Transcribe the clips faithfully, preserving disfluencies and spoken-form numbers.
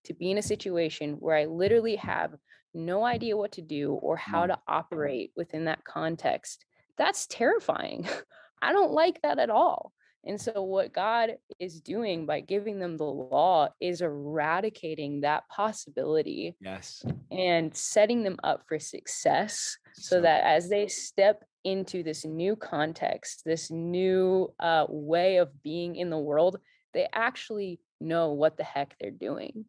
to be in a situation where I literally have no idea what to do or Come how on. to operate within that context, that's terrifying. I don't like that at all. And so, what God is doing by giving them the law is eradicating that possibility Yes. and setting them up for success so So that as they step into this new context, this new uh, way of being in the world, they actually know what the heck they're doing.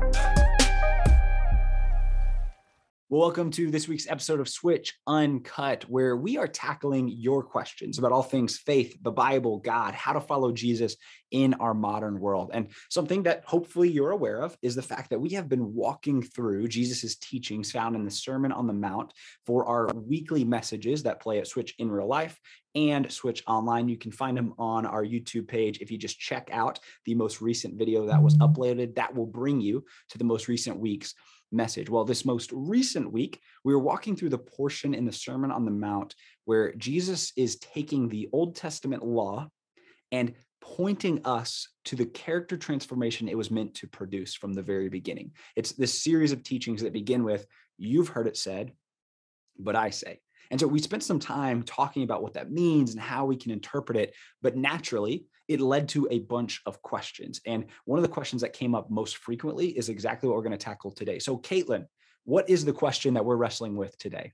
Well, welcome to this week's episode of Switch Uncut, where we are tackling your questions about all things faith, the Bible, God, how to follow Jesus in our modern world. And something that hopefully you're aware of is the fact that we have been walking through Jesus's teachings found in the Sermon on the Mount for our weekly messages that play at Switch in Real Life and Switch Online. You can find them on our YouTube page. If you just check out the most recent video that was uploaded, that will bring you to the most recent week's message. Well, this most recent week, we were walking through the portion in the Sermon on the Mount where Jesus is taking the Old Testament law and pointing us to the character transformation it was meant to produce from the very beginning. It's this series of teachings that begin with, "You've heard it said, but I say." And so we spent some time talking about what that means and how we can interpret it. But naturally, it led to a bunch of questions. And one of the questions that came up most frequently is exactly what we're going to tackle today. So, Caitlin, what is the question that we're wrestling with today?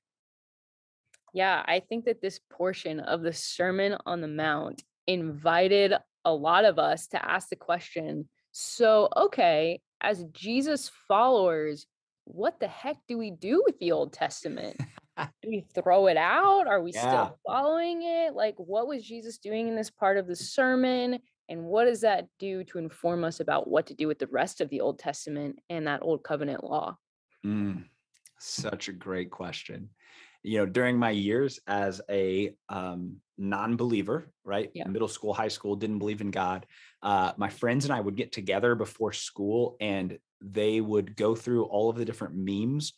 Yeah, I think that this portion of the Sermon on the Mount invited a lot of us to ask the question, so, okay, as Jesus followers, what the heck do we do with the Old Testament? Do we throw it out? Are we Yeah. still following it? Like, what was Jesus doing in this part of the sermon? And what does that do to inform us about what to do with the rest of the Old Testament and that Old Covenant law? Mm, such a great question. You know, during my years as a um, non-believer, right? Yeah. Middle school, high school, didn't believe in God. Uh, my friends and I would get together before school and they would go through all of the different memes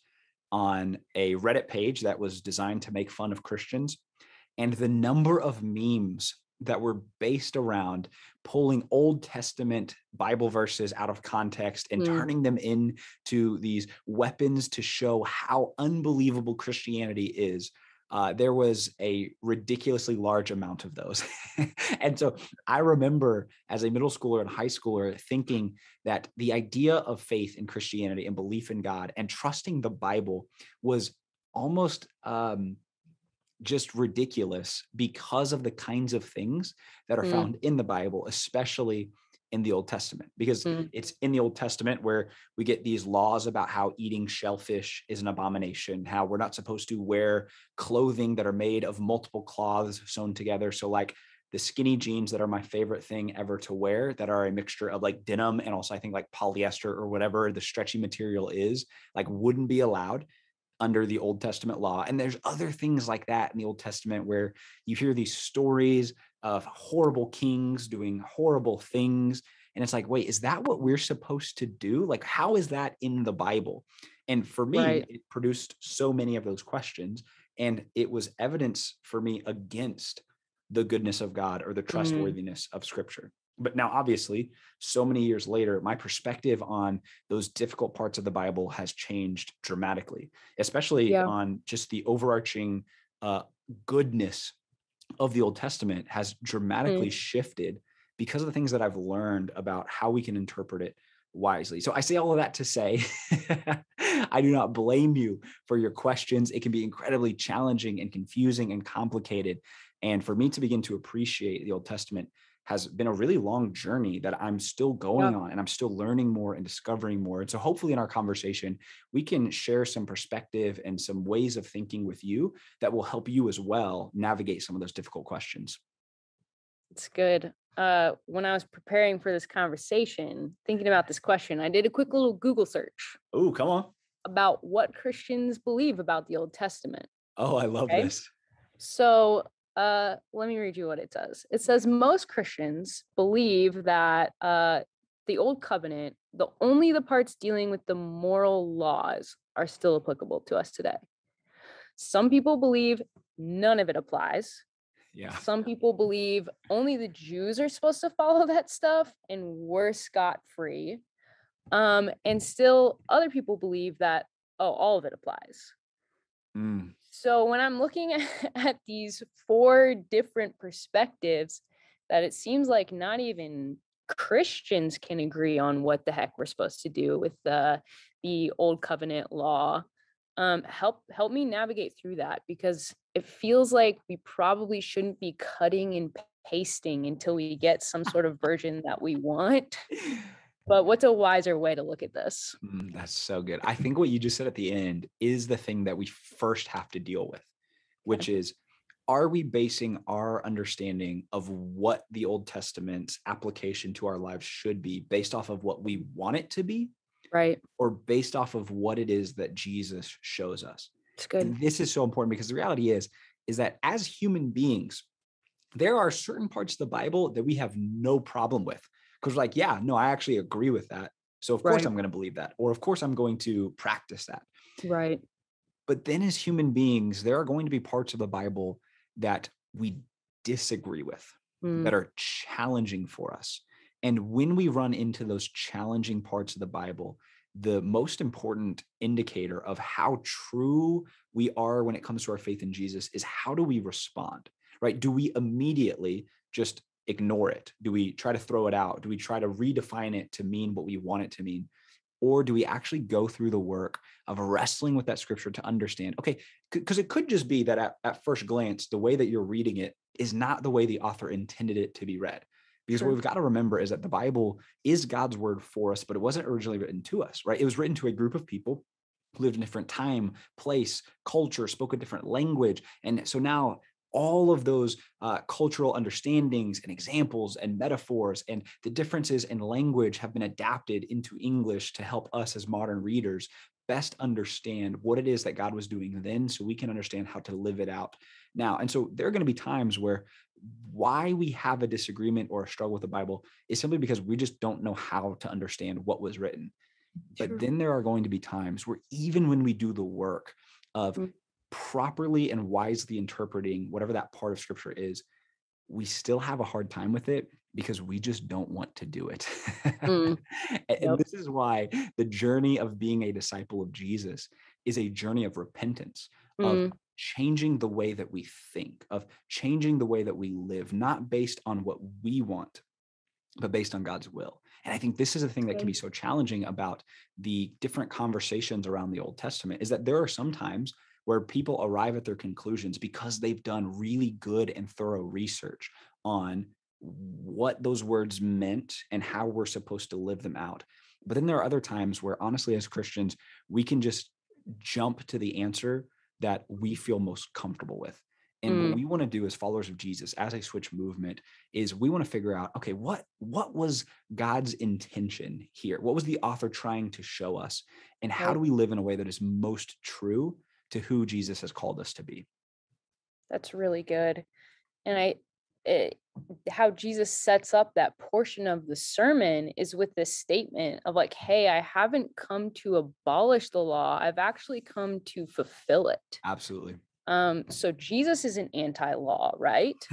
on a Reddit page that was designed to make fun of Christians. And the number of memes that were based around pulling Old Testament Bible verses out of context and Mm, turning them into these weapons to show how unbelievable Christianity is. Uh, there was a ridiculously large amount of those. And so I remember as a middle schooler and high schooler thinking that the idea of faith in Christianity and belief in God and trusting the Bible was almost um, just ridiculous because of the kinds of things that are mm, found in the Bible, especially in the Old Testament, because mm. it's in the Old Testament where we get these laws about how eating shellfish is an abomination, how we're not supposed to wear clothing that are made of multiple cloths sewn together. So, like, the skinny jeans that are my favorite thing ever to wear, that are a mixture of like denim and also I think like polyester or whatever the stretchy material is, like, wouldn't be allowed under the Old Testament law. And there's other things like that in the Old Testament where you hear these stories of horrible kings doing horrible things. And it's like, wait, is that what we're supposed to do? Like, how is that in the Bible? And for me, Right. it produced so many of those questions. And it was evidence for me against the goodness of God or the Mm, trustworthiness of Scripture. But now, obviously, so many years later, my perspective on those difficult parts of the Bible has changed dramatically, especially yeah. on just the overarching uh, goodness of the Old Testament has dramatically Mm, shifted because of the things that I've learned about how we can interpret it wisely. So I say all of that to say, I do not blame you for your questions. It can be incredibly challenging and confusing and complicated. And for me to begin to appreciate the Old Testament has been a really long journey that I'm still yeah. going on and I'm still learning more and discovering more. And so hopefully in our conversation, we can share some perspective and some ways of thinking with you that will help you as well navigate some of those difficult questions. It's good. Uh, when I was preparing for this conversation, thinking about this question, I did a quick little Google search Oh, come on. about what Christians believe about the Old Testament. Oh, I love Okay. this. So uh, let me read you what it says. It says most Christians believe that uh, the Old Covenant, the only the parts dealing with the moral laws are still applicable to us today. Some people believe none of it applies. Yeah. Some people believe only the Jews are supposed to follow that stuff and we're scot free. Um, and still other people believe that, oh, all of it applies. Mm, So when I'm looking at, at these four different perspectives, that it seems like not even Christians can agree on what the heck we're supposed to do with the the old covenant law. Um, help help me navigate through that, because it feels like we probably shouldn't be cutting and pasting until we get some sort of version that we want. But what's a wiser way to look at this? mm, that's so good. I think what you just said at the end is the thing that we first have to deal with, Okay. which is, are we basing our understanding of what the Old Testament's application to our lives should be based off of what we want it to be, Right. or based off of what it is that Jesus shows us? It's good. And this is so important because the reality is, is that as human beings, there are certain parts of the Bible that we have no problem with, because we're like, yeah, no, I actually agree with that. So of course Right. I'm going to believe that, or of course I'm going to practice that. Right. But then as human beings, there are going to be parts of the Bible that we disagree with, that Mm, are challenging for us. And when we run into those challenging parts of the Bible, the most important indicator of how true we are when it comes to our faith in Jesus is, how do we respond, right? Do we immediately just ignore it? Do we try to throw it out? Do we try to redefine it to mean what we want it to mean? Or do we actually go through the work of wrestling with that scripture to understand, okay, because it could just be that at, at first glance, the way that you're reading it is not the way the author intended it to be read. Because what sure. we've got to remember is that the Bible is God's word for us, but it wasn't originally written to us, right? It was written to a group of people who lived in a different time, place, culture, spoke a different language. And so now all of those uh, cultural understandings and examples and metaphors and the differences in language have been adapted into English to help us as modern readers best understand what it is that God was doing then, so we can understand how to live it out now. And so there are going to be times where why we have a disagreement or a struggle with the Bible is simply because we just don't know how to understand what was written. But True. then there are going to be times where, even when we do the work of Mm, properly and wisely interpreting whatever that part of scripture is, we still have a hard time with it because we just don't want to do it. mm, And yep. this is why the journey of being a disciple of Jesus is a journey of repentance, of Mm, changing the way that we think, of changing the way that we live, not based on what we want, but based on God's will. And I think this is the thing that can be good. so challenging about the different conversations around the Old Testament, is that there are some times where people arrive at their conclusions because they've done really good and thorough research on what those words meant and how we're supposed to live them out. But then there are other times where, honestly, as Christians, we can just jump to the answer that we feel most comfortable with. And what Mm, we want to do as followers of Jesus, as a Switch movement, is we want to figure out, okay, what what was God's intention here? What was the author trying to show us? And how right. do we live in a way that is most true to who Jesus has called us to be? That's really good. And I, it, how Jesus sets up that portion of the sermon is with this statement of like, hey, I haven't come to abolish the law. I've actually come to fulfill it. Absolutely. Um, so Jesus is an anti-law, right?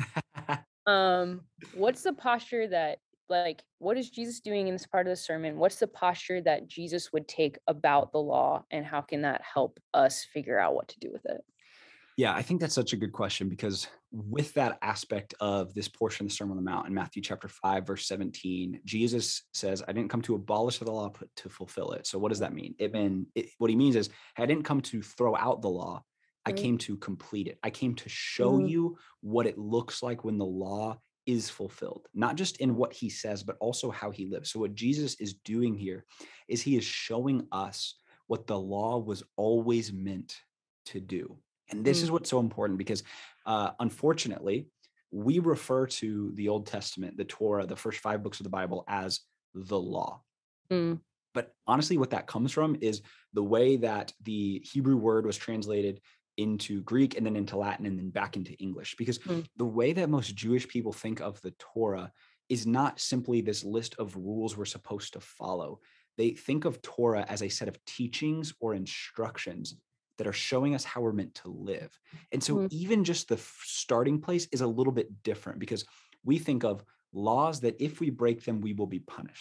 Um, what's the posture that, like, what is Jesus doing in this part of the sermon? What's the posture that Jesus would take about the law, and how can that help us figure out what to do with it? Yeah, I think that's such a good question, because with that aspect of this portion of the Sermon on the Mount in Matthew chapter five, verse seventeen, Jesus says, I didn't come to abolish the law, but to fulfill it. So what does that mean? It mean it, what he means is, I didn't come to throw out the law. I Right. came to complete it. I came to show Mhm. you what it looks like when the law is fulfilled, not just in what he says, but also how he lives. So what Jesus is doing here is he is showing us what the law was always meant to do. And this is Mm, what's so important, because uh, unfortunately, we refer to the Old Testament, the Torah, the first five books of the Bible, as the law. mm, But honestly, what that comes from is the way that the Hebrew word was translated into Greek and then into Latin and then back into English. Because mm, the way that most Jewish people think of the Torah is not simply this list of rules we're supposed to follow. They think of Torah as a set of teachings or instructions that are showing us how we're meant to live. And so mm, even just the f- starting place is a little bit different, because we think of laws that if we break them, we will be punished.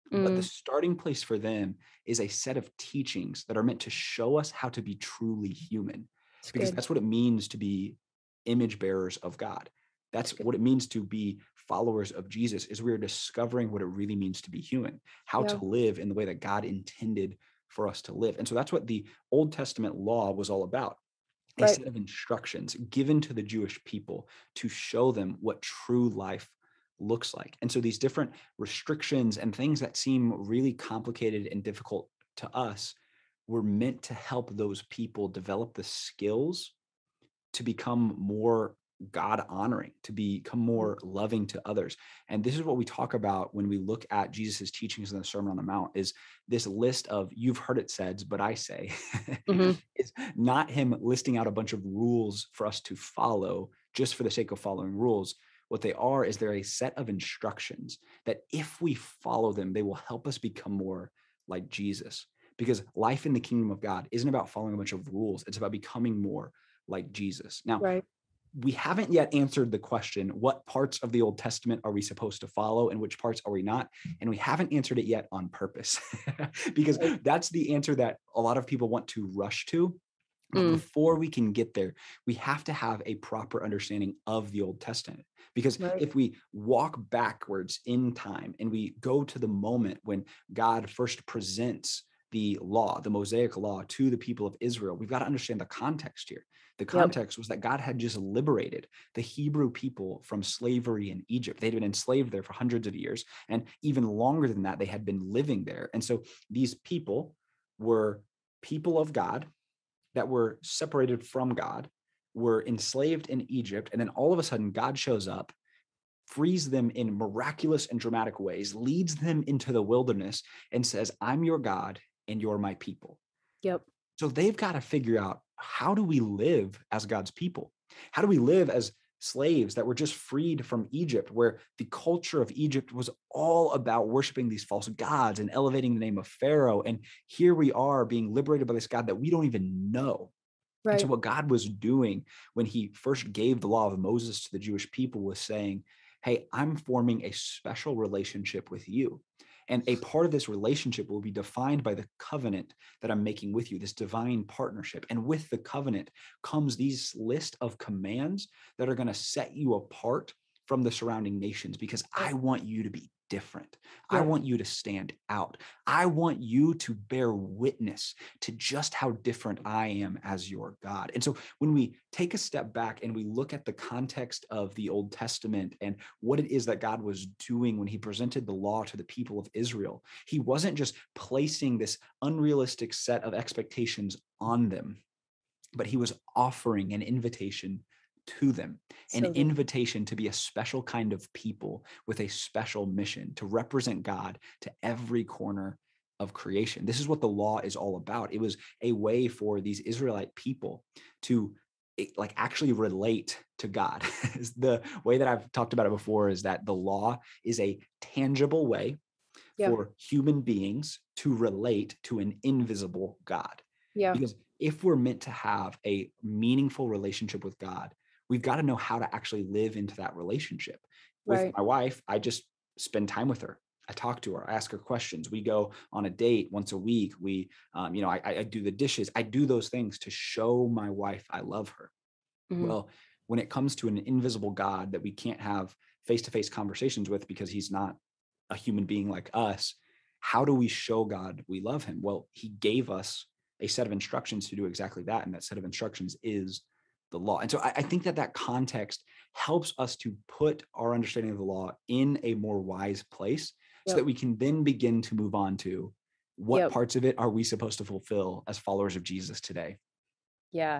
But the Mm, starting place for them is a set of teachings that are meant to show us how to be truly human, it's because good. that's what it means to be image bearers of God. It's That's good. what it means to be followers of Jesus, is we're discovering what it really means to be human, how Yeah. to live in the way that God intended for us to live. And so that's what the Old Testament law was all about, a Right. set of instructions given to the Jewish people to show them what true life looks like. And so these different restrictions and things that seem really complicated and difficult to us were meant to help those people develop the skills to become more God honoring, to become Mm, more loving to others. And this is what we talk about when we look at Jesus's teachings in the Sermon on the Mount, is this list of "you've heard it said, but I say." mhm. It's not him listing out a bunch of rules for us to follow just for the sake of following rules. What they are is they're a set of instructions that if we follow them, they will help us become more like Jesus. Because life in the kingdom of God isn't about following a bunch of rules. It's about becoming more like Jesus. Now, Right. we haven't yet answered the question, what parts of the Old Testament are we supposed to follow and which parts are we not? And we haven't answered it yet on purpose, because Right. that's the answer that a lot of people want to rush to. But Mm, before we can get there, we have to have a proper understanding of the Old Testament. Because right. if we walk backwards in time and we go to the moment when God first presents the law, the Mosaic law, to the people of Israel, we've got to understand the context here. The Yep. context was that God had just liberated the Hebrew people from slavery in Egypt. They'd been enslaved there for hundreds of years. And even longer than that, they had been living there. And so these people were people of God that were separated from God, were enslaved in Egypt. And then all of a sudden, God shows up, frees them in miraculous and dramatic ways, leads them into the wilderness, and says, I'm your God and you're my people. Yep. So they've got to figure out, how do we live as God's people? How do we live as slaves that were just freed from Egypt, where the culture of Egypt was all about worshiping these false gods and elevating the name of Pharaoh? And here we are being liberated by this God that we don't even know. And so Right. what God was doing when he first gave the law of Moses to the Jewish people was saying, hey, I'm forming a special relationship with you. And a part of this relationship will be defined by the covenant that I'm making with you, this divine partnership. And with the covenant comes these list of commands that are going to set you apart from the surrounding nations, because Yep. I want you to be different. I Yep. want you to stand out. I want you to bear witness to just how different I am as your God. And so when we take a step back and we look at the context of the Old Testament and what it is that God was doing when he presented the law to the people of Israel, he wasn't just placing this unrealistic set of expectations on them, but he was offering an invitation to them, an So good. invitation to be a special kind of people with a special mission to represent God to every corner of creation. This is what the law is all about. It was a way for these Israelite people to eh, like actually relate to God. The way that I've talked about it before is that the law is a tangible way Yeah. for human beings to relate to an invisible God. Yeah. Because if we're meant to have a meaningful relationship with God, we've got to know how to actually live into that relationship. With Right. my wife, I just spend time with her. I talk to her, I ask her questions. We go on a date once a week. We, um, you know, I, I do the dishes. I do those things to show my wife I love her. Mhm. Well, when it comes to an invisible God that we can't have face-to-face conversations with because he's not a human being like us, how do we show God we love him? Well, he gave us a set of instructions to do exactly that. And that set of instructions is the law. And so I, I think that that context helps us to put our understanding of the law in a more wise place so Yep. that we can then begin to move on to what Yep. parts of it are we supposed to fulfill as followers of Jesus today. Yeah.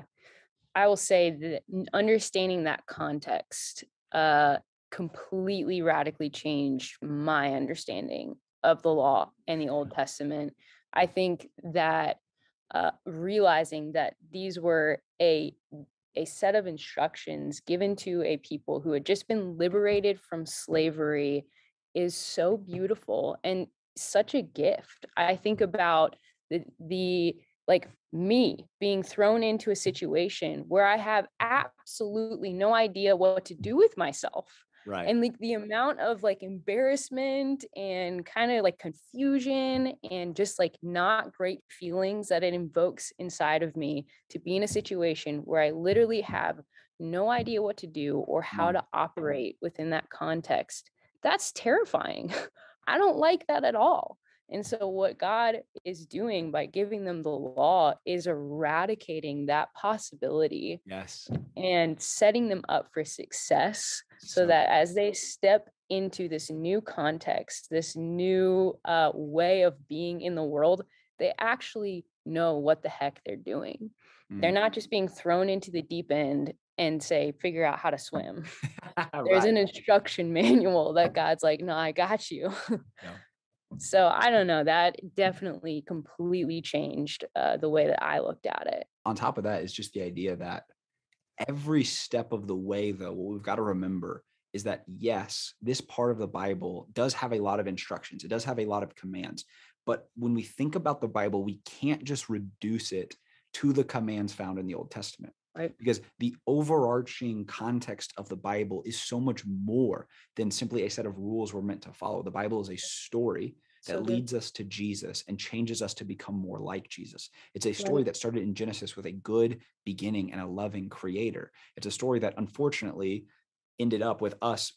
I will say that n- understanding that context uh completely radically changed my understanding of the law and the Old Testament. I think that uh realizing that these were a a set of instructions given to a people who had just been liberated from slavery is so beautiful and such a gift. I think about the the like me being thrown into a situation where I have absolutely no idea what to do with myself. Right. And like the amount of like embarrassment and kind of like confusion and just like not great feelings that it invokes inside of me to be in a situation where I literally have no idea what to do or Come how on. to operate within that context. That's terrifying. I don't like that at all. And so, what God is doing by giving them the law is eradicating that possibility Yes. and setting them up for success so So that as they step into this new context, this new uh, way of being in the world, they actually know what the heck they're doing. They're mm. not just being thrown into the deep end and say, figure out how to swim. There's Right. an instruction manual that God's like, no, I got you. Yeah. So I don't know. That definitely completely changed uh, the way that I looked at it. On top of that is just the idea that every step of the way, though, what we've got to remember is that, yes, this part of the Bible does have a lot of instructions. It does have a lot of commands. But when we think about the Bible, we can't just reduce it to the commands found in the Old Testament. Right. Because the overarching context of the Bible is so much more than simply a set of rules we're meant to follow. The Bible is a story that So good. leads us to Jesus and changes us to become more like Jesus. It's a story Right. that started in Genesis with a good beginning and a loving creator. It's a story that unfortunately ended up with us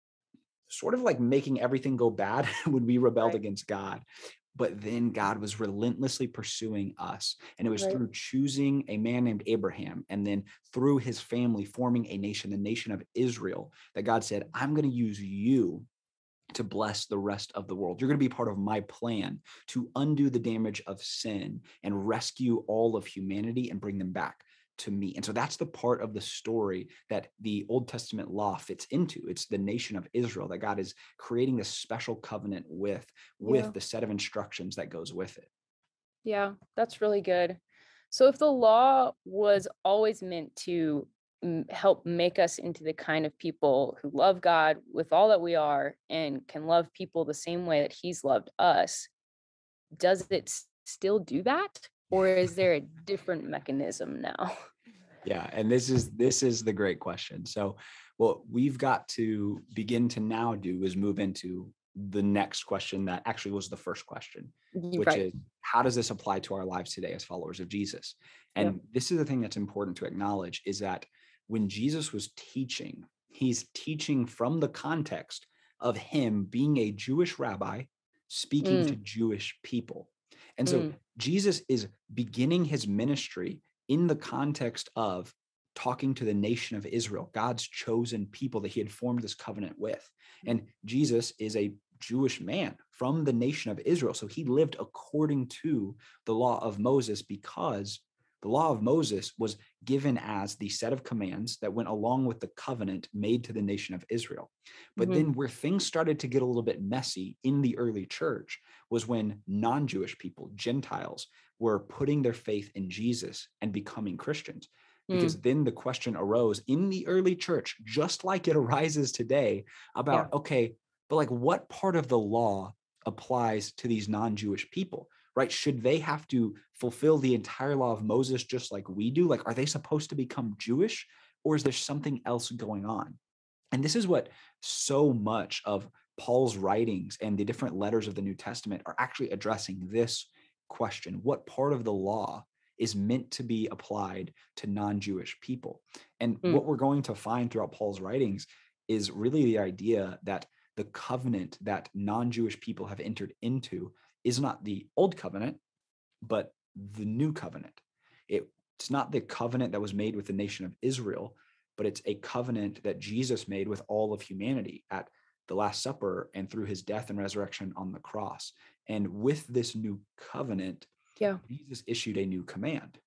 sort of like making everything go bad when we rebelled Right. against God. But then God was relentlessly pursuing us. And it was Right. through choosing a man named Abraham and then through his family forming a nation, the nation of Israel, that God said, I'm going to use you to bless the rest of the world. You're going to be part of my plan to undo the damage of sin and rescue all of humanity and bring them back to me. And so that's the part of the story that the Old Testament law fits into. It's the nation of Israel that God is creating this special covenant with, with Yeah. the set of instructions that goes with it. Yeah, that's really good. So if the law was always meant to mm, help make us into the kind of people who love God with all that we are and can love people the same way that he's loved us, does it s- still do that? Or is there a different mechanism now? Yeah, and this is this is the great question. So what we've got to begin to now do is move into the next question that actually was the first question, You're which right. is, how does this apply to our lives today as followers of Jesus? Yep. And this is the thing that's important to acknowledge, is that when Jesus was teaching, he's teaching from the context of him being a Jewish rabbi speaking to Mm, Jewish people. And so mm, Jesus is beginning his ministry in the context of talking to the nation of Israel, God's chosen people that he had formed this covenant with. And Jesus is a Jewish man from the nation of Israel. So he lived according to the law of Moses, because the law of Moses was given as the set of commands that went along with the covenant made to the nation of Israel. But mhm, then where things started to get a little bit messy in the early church was when non-Jewish people, Gentiles, were putting their faith in Jesus and becoming Christians. mm, Because then the question arose in the early church, just like it arises today, yeah. about, okay, but like what part of the law applies to these non-Jewish people, right? Should they have to fulfill the entire law of Moses just like we do? Like, are they supposed to become Jewish, or is there something else going on? And this is what so much of Paul's writings and the different letters of the New Testament are actually addressing, this question: what part of the law is meant to be applied to non-Jewish people? And Mm, what we're going to find throughout Paul's writings is really the idea that the covenant that non-Jewish people have entered into is not the old covenant, but the new covenant. It, it's not the covenant that was made with the nation of Israel, but it's a covenant that Jesus made with all of humanity at the Last Supper and through his death and resurrection on the cross. And with this new covenant, yeah. Jesus issued a new command,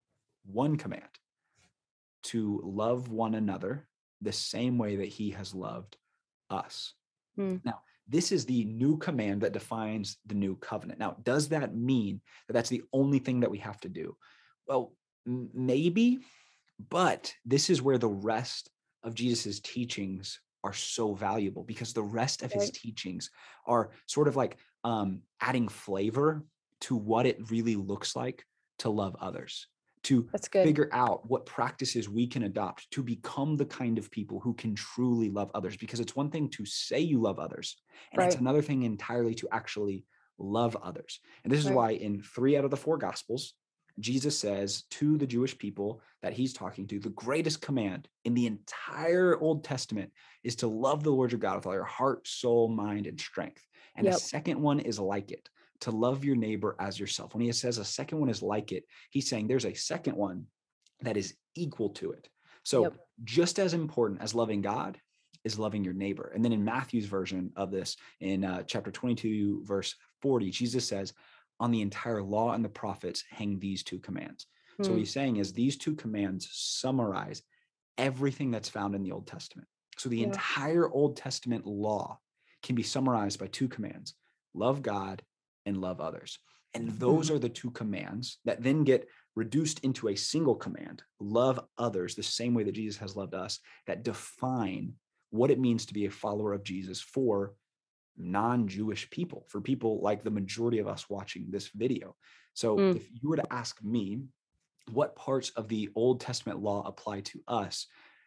one command: to love one another the same way that he has loved us. Mm, Now, this is the new command that defines the new covenant. Now, does that mean that that's the only thing that we have to do? Well, m- maybe, but this is where the rest of Jesus's teachings are so valuable, because the rest of his right. teachings are sort of like um, adding flavor to what it really looks like to love others. to That's good. figure out what practices we can adopt to become the kind of people who can truly love others. Because it's one thing to say you love others, and Right. it's another thing entirely to actually love others. And this is Right. why in three out of the four Gospels, Jesus says to the Jewish people that he's talking to, the greatest command in the entire Old Testament is to love the Lord your God with all your heart, soul, mind, and strength. And Yep. a second one is like it, to love your neighbor as yourself. When he says a second one is like it, he's saying there's a second one that is equal to it. So Yep. just as important as loving God is loving your neighbor. And then in Matthew's version of this, in uh, chapter twenty-two, verse forty, Jesus says, on the entire law and the prophets hang these two commands. Mm. So what he's saying is these two commands summarize everything that's found in the Old Testament. So the Yeah. entire Old Testament law can be summarized by two commands: love God and love others. And those Mm. are the two commands that then get reduced into a single command: love others the same way that Jesus has loved us, that define what it means to be a follower of Jesus for non-Jewish people, for people like the majority of us watching this video. So Mm. if you were to ask me what parts of the Old Testament law apply to us,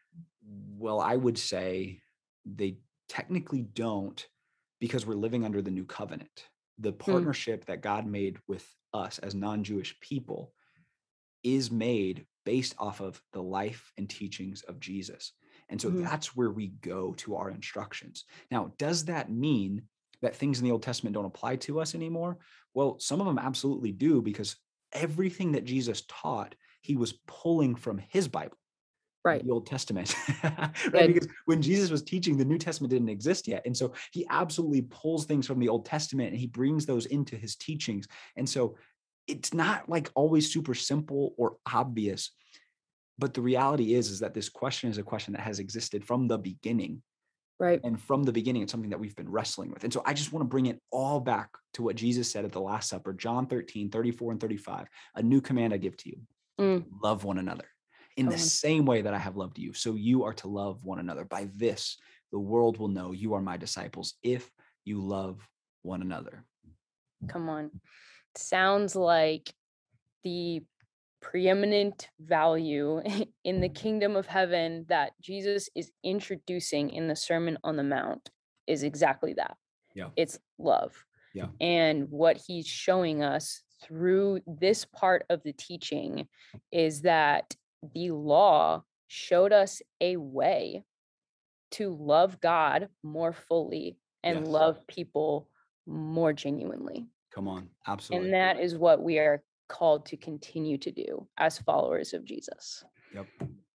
well, I would say they technically don't, because we're living under the new covenant. The partnership that God made with us as non-Jewish people is made based off of the life and teachings of Jesus. And so Mhm. that's where we go to our instructions. Now, does that mean that things in the Old Testament don't apply to us anymore? Well, some of them absolutely do, because everything that Jesus taught, he was pulling from his Bible, Right. the Old Testament, right? Good. Because when Jesus was teaching, the New Testament didn't exist yet. And so he absolutely pulls things from the Old Testament and he brings those into his teachings. And so it's not like always super simple or obvious, but the reality is, is that this question is a question that has existed from the beginning. Right. And from the beginning, it's something that we've been wrestling with. And so I just want to bring it all back to what Jesus said at the Last Supper, John thirteen, thirty-four and thirty-five. A new command I give to you: Mm. love one another in Come the on. same way that I have loved you. So you are to love one another. By this, the world will know you are my disciples, if you love one another. Come on. Sounds like the preeminent value in the kingdom of heaven that Jesus is introducing in the Sermon on the Mount is exactly that. Yeah. It's love. Yeah. And what he's showing us through this part of the teaching is that the law showed us a way to love God more fully and Yes. love people more genuinely. Come on. Absolutely. And that is what we are called to continue to do as followers of Jesus. Yep.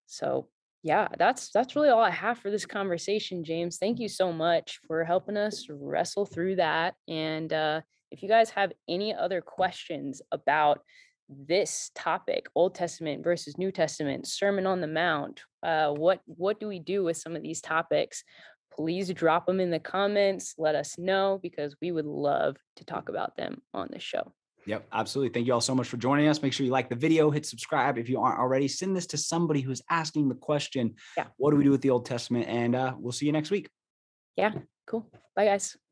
So yeah, that's that's really all I have for this conversation, James. Thank you so much for helping us wrestle through that. And uh, if you guys have any other questions about this topic, Old Testament versus New Testament, Sermon on the Mount, uh, what what do we do with some of these topics? Please drop them in the comments. Let us know, because we would love to talk about them on the show. Yep, absolutely. Thank you all so much for joining us. Make sure you like the video, hit subscribe if you aren't already. Send this to somebody who's asking the question, Yeah. what do we do with the Old Testament? And uh, we'll see you next week. Yeah, cool. Bye, guys.